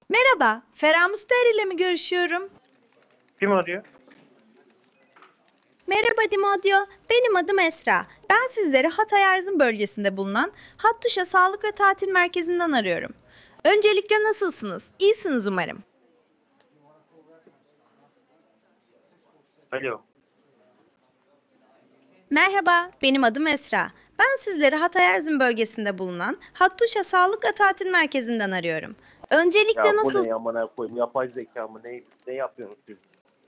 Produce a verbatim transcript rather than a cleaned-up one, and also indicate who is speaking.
Speaker 1: Merhaba, Ferah Muster ile mi görüşüyorum?
Speaker 2: Kim arıyor?
Speaker 1: Merhaba Dimodyo, benim adım Esra. Ben sizleri Hatay Erzin bölgesinde bulunan Hattuşa Sağlık ve Tatil Merkezi'nden arıyorum. Öncelikle nasılsınız? İyisiniz umarım.
Speaker 2: Alo.
Speaker 1: Merhaba, benim adım Esra. Ben sizleri Hatay Erzin bölgesinde bulunan Hattuşa Sağlık ve Tatil Merkezi'nden arıyorum. Öncelikle
Speaker 2: Ya bu
Speaker 1: nasıl...
Speaker 2: ne amına koyayım? Yapay zeka mı? Ne, ne yapıyorsunuz siz?